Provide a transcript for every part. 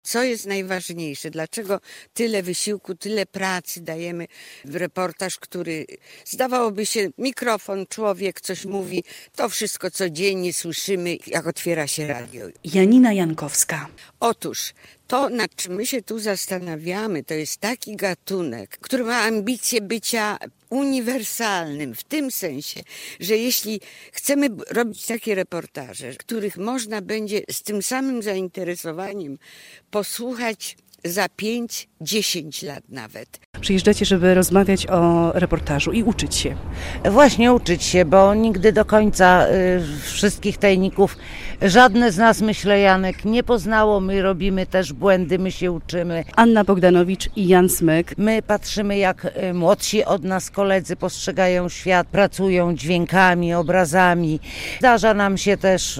Co jest najważniejsze? Dlaczego tyle wysiłku, tyle pracy dajemy w reportaż, który zdawałoby się mikrofon, człowiek coś mówi, to wszystko codziennie słyszymy, jak otwiera się radio. Janina Jankowska. Otóż to, nad czym my się tu zastanawiamy, to jest taki gatunek, który ma ambicje bycia uniwersalnym w tym sensie, że jeśli chcemy robić takie reportaże, których można będzie z tym samym zainteresowaniem posłuchać za 5-10 lat nawet. Przyjeżdżacie, żeby rozmawiać o reportażu i uczyć się. Właśnie uczyć się, bo nigdy do końca wszystkich tajników żadne z nas, myślę, Janek, nie poznało. My robimy też błędy, my się uczymy. Anna Bogdanowicz i Jan Smyk. My patrzymy, jak młodsi od nas koledzy postrzegają świat, pracują dźwiękami, obrazami. Zdarza nam się też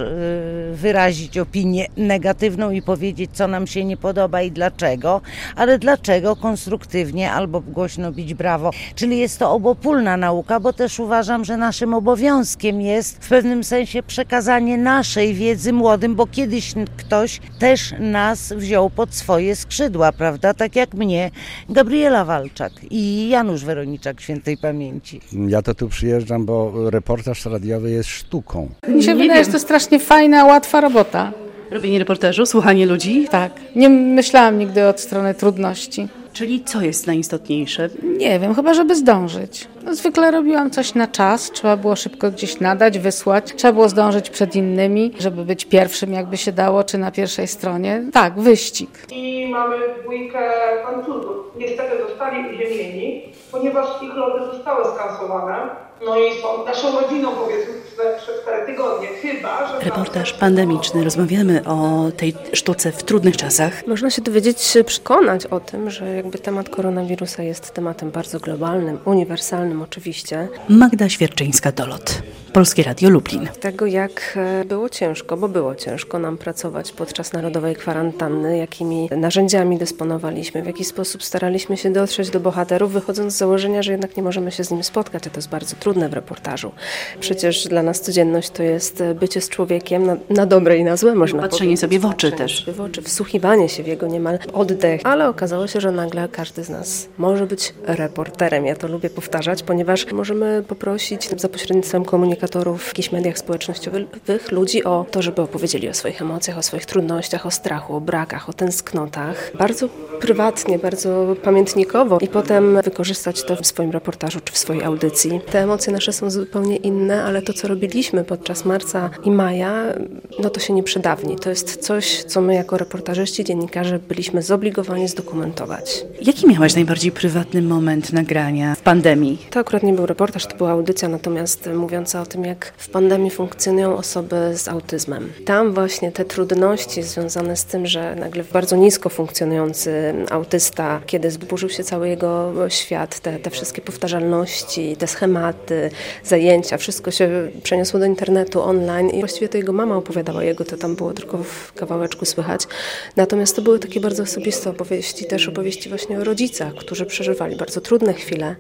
wyrazić opinię negatywną i powiedzieć, co nam się nie podoba i dlaczego, ale dlaczego konstruktywnie albo głośno bić brawo. Czyli jest to obopólna nauka, bo też uważam, że naszym obowiązkiem jest w pewnym sensie przekazanie naszej wiedzy młodym, bo kiedyś ktoś też nas wziął pod swoje skrzydła, prawda? Tak jak mnie Gabriela Walczak i Janusz Weroniczak świętej pamięci. Ja to tu przyjeżdżam, bo reportaż radiowy jest sztuką. Mi się wydaje, że to strasznie fajna, łatwa robota. Robienie reportażu, słuchanie ludzi. Tak. Nie myślałam nigdy od strony trudności. Czyli co jest najistotniejsze? Nie wiem, chyba żeby zdążyć. No, zwykle robiłam coś na czas, trzeba było szybko gdzieś nadać, wysłać. Trzeba było zdążyć przed innymi, żeby być pierwszym, jakby się dało, czy na pierwszej stronie. Tak, wyścig. I mamy dwójkę Francuzów. Niestety zostali uziemieni, ponieważ ich loty zostały skansowane. No i są naszą rodziną, powiedzmy, przez 4 tygodnie. Chyba, że... Reportaż pandemiczny. Rozmawiamy o tej sztuce w trudnych czasach. Można się dowiedzieć, przekonać o tym, że jakby temat koronawirusa jest tematem bardzo globalnym, uniwersalnym oczywiście. Magda Świerczyńska-Dolot. Polskie Radio Lublin. Tego, jak było ciężko, bo było ciężko nam pracować podczas narodowej kwarantanny, jakimi narzędziami dysponowaliśmy, w jaki sposób staraliśmy się dotrzeć do bohaterów, wychodząc z założenia, że jednak nie możemy się z nimi spotkać, a to jest bardzo trudne w reportażu. Przecież dla nas codzienność to jest bycie z człowiekiem na dobre i na złe, można powiedzieć. Patrzenie sobie w oczy też. W oczy, wsłuchiwanie się w jego niemal oddech. Ale okazało się, że nagle każdy z nas może być reporterem. Ja to lubię powtarzać, ponieważ możemy poprosić za pośrednictwem komunikatorów w jakichś mediach społecznościowych ludzi o to, żeby opowiedzieli o swoich emocjach, o swoich trudnościach, o strachu, o brakach, o tęsknotach. Bardzo prywatnie, bardzo pamiętnikowo i potem wykorzystać to w swoim reportażu czy w swojej audycji. Te emocje nasze są zupełnie inne, ale to, co robiliśmy podczas marca i maja, no to się nie przedawni. To jest coś, co my jako reportażyści, dziennikarze byliśmy zobligowani zdokumentować. Jaki miałaś najbardziej prywatny moment nagrania w pandemii? To akurat nie był reportaż, to była audycja, natomiast mówiąca o tym, jak w pandemii funkcjonują osoby z autyzmem. Tam właśnie te trudności związane z tym, że nagle bardzo nisko funkcjonujący autysta, kiedy zburzył się cały jego świat, te wszystkie powtarzalności, te schematy, zajęcia, wszystko się przeniosło do internetu, online i właściwie to jego mama opowiadała, jego to tam było tylko w kawałeczku słychać. Natomiast to były takie bardzo osobiste opowieści, też opowieści właśnie o rodzicach, którzy przeżywali bardzo trudne chwile,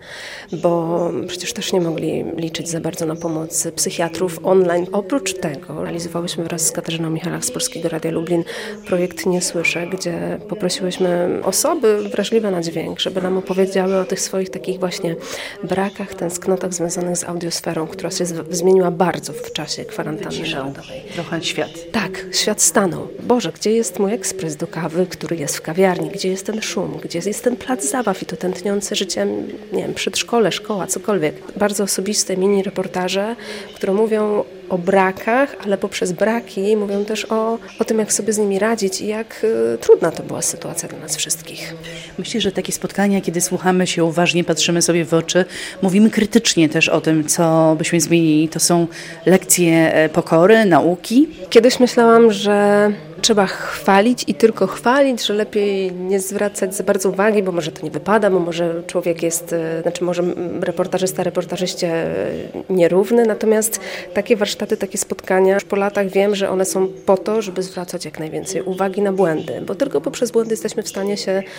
bo przecież też nie mogli liczyć za bardzo na pomoc psychiatrów online. Oprócz tego realizowałyśmy wraz z Katarzyną Michalak z Polskiego Radia Lublin projekt Nie Słyszę, gdzie poprosiłyśmy osoby wrażliwe na dźwięk, żeby nam opowiedziały o tych swoich takich właśnie brakach, tęsknotach związanych z audiosferą, która się zmieniła bardzo w czasie kwarantanny narodowej. Trochę świat. Tak, świat stanął. Boże, gdzie jest mój ekspres do kawy, który jest w kawiarni? Gdzie jest ten szum? Gdzie jest ten plac zabaw i to tętniące życiem, nie wiem, przedszkole, szkoła, cokolwiek. Bardzo osobiste mini reportaże, które mówią o brakach, ale poprzez braki mówią też o tym, jak sobie z nimi radzić i jak trudna to była sytuacja dla nas wszystkich. Myślę, że takie spotkania, kiedy słuchamy się uważnie, patrzymy sobie w oczy, mówimy krytycznie też o tym, co byśmy zmienili. To są lekcje pokory, nauki. Kiedyś myślałam, że trzeba chwalić i tylko chwalić, że lepiej nie zwracać za bardzo uwagi, bo może to nie wypada, bo może człowiek jest, może reportażyście nierówny. Natomiast takie warsztaty, takie spotkania, już po latach wiem, że one są po to, żeby zwracać jak najwięcej uwagi na błędy, bo tylko poprzez błędy jesteśmy w stanie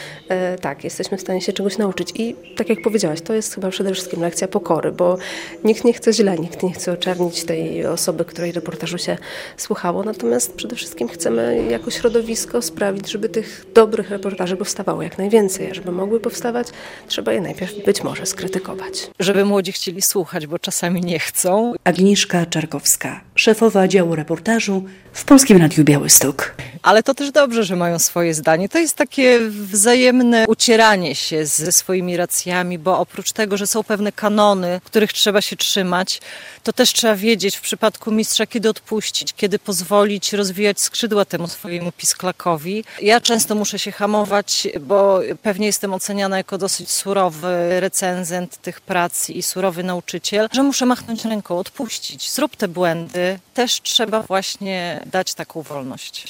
się czegoś nauczyć. I tak jak powiedziałaś, to jest chyba przede wszystkim lekcja pokory, bo nikt nie chce źle, nikt nie chce oczernić tej osoby, której reportażu się słuchało, natomiast przede wszystkim chcemy jako środowisko sprawić, żeby tych dobrych reportaży powstawało jak najwięcej, a żeby mogły powstawać, trzeba je najpierw być może skrytykować. Żeby młodzi chcieli słuchać, bo czasami nie chcą. Agnieszka Czarkowska, szefowa działu reportażu w Polskim Radiu Białystok. Ale to też dobrze, że mają swoje zdanie. To jest takie wzajemne ucieranie się ze swoimi racjami, bo oprócz tego, że są pewne kanony, których trzeba się trzymać, to też trzeba wiedzieć w przypadku mistrza, kiedy odpuścić, kiedy pozwolić rozwijać skrzydła temu swojemu pisklakowi. Ja często muszę się hamować, bo pewnie jestem oceniana jako dosyć surowy recenzent tych prac i surowy nauczyciel, że muszę machnąć ręką, odpuścić. Zrób te błędy. Też trzeba właśnie dać taką wolność.